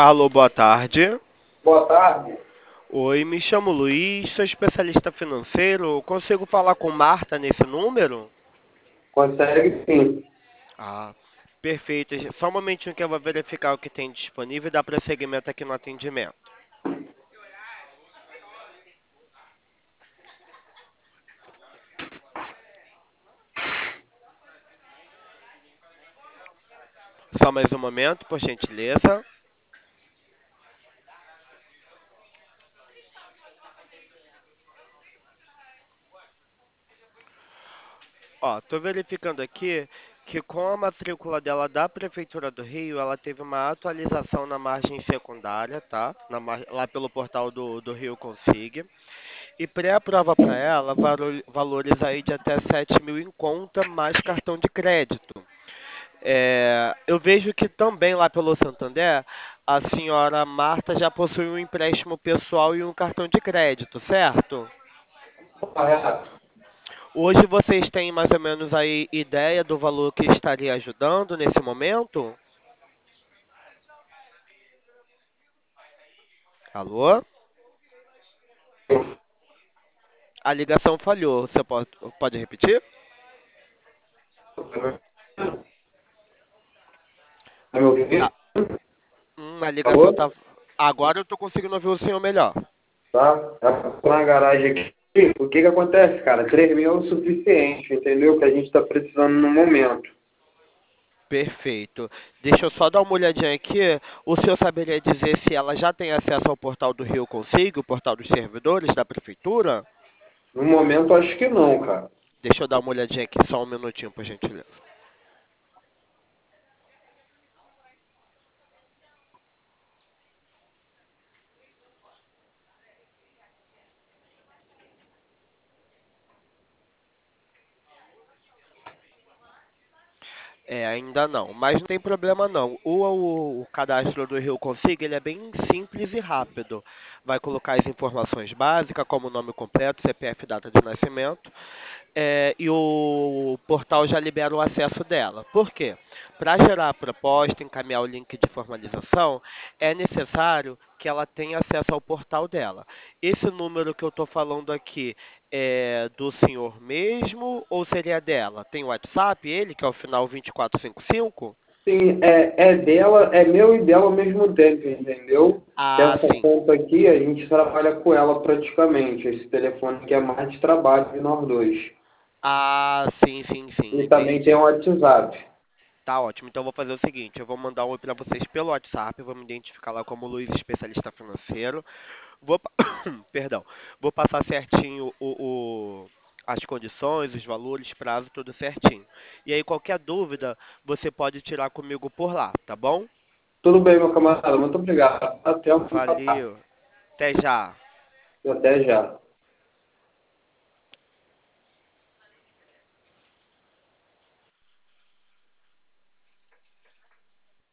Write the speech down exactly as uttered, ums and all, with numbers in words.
Alô, boa tarde. Boa tarde. Oi, me chamo Luiz, sou especialista financeiro. Consigo falar com Marta nesse número? Consegue sim. Ah, perfeito. Só um momentinho que eu vou verificar o que tem disponível e dar prosseguimento aqui no atendimento. Só mais um momento, por gentileza. Ó, tô verificando aqui que com a matrícula dela da Prefeitura do Rio, ela teve uma atualização na margem secundária, tá? Na mar- lá pelo portal do, do Rio Consig. E pré-aprova para ela valo- valores aí de até sete mil em conta, mais cartão de crédito. É, eu vejo que também lá pelo Santander, a senhora Marta já possui um empréstimo pessoal e um cartão de crédito, certo? Correto. Hoje vocês têm mais ou menos aí ideia do valor que estaria ajudando nesse momento? Alô? A ligação falhou. Você pode, pode repetir? Tá me ouvindo? Ah, hum, a ligação Alô? tá. Agora eu tô conseguindo ouvir o senhor melhor. Tá? Eu tô na garagem aqui. O que que acontece, cara? três mil é o suficiente, entendeu? Que a gente tá precisando no momento. Perfeito. Deixa eu só dar uma olhadinha aqui. O senhor saberia dizer se ela já tem acesso ao portal do Rio Consigo, o portal dos servidores da prefeitura? No momento, acho que não, cara. Deixa eu dar uma olhadinha aqui, só um minutinho, por gentileza. É, ainda não, mas não tem problema não. O, o, o cadastro do Rio Consigo, ele é bem simples e rápido. Vai colocar as informações básicas, como o nome completo, C P F, data de nascimento, é, e o portal já libera o acesso dela. Por quê? Para gerar a proposta, encaminhar o link de formalização, é necessário que ela tenha acesso ao portal dela. Esse número que eu estou falando aqui é do senhor mesmo ou seria dela? Tem o WhatsApp, ele, que é o final vinte e quatro cinquenta e cinco? Sim, é, é dela, é meu e dela ao mesmo tempo, entendeu? Que Ah, essa sim. conta aqui, a gente trabalha com ela praticamente. Esse telefone aqui é mais de trabalho de nós dois. Ah, sim, sim, sim, E também tem entendi. o WhatsApp. Tá ótimo. Então eu vou fazer o seguinte, eu vou mandar um oi para vocês pelo WhatsApp, vou me identificar lá como Luiz, especialista financeiro. Vou, pa- perdão, vou passar certinho o, o- as condições, os valores, prazo, tudo certinho. E aí qualquer dúvida, você pode tirar comigo por lá, tá bom? Tudo bem, meu camarada. Muito obrigado. Até uma Valeu. Até já. Até já.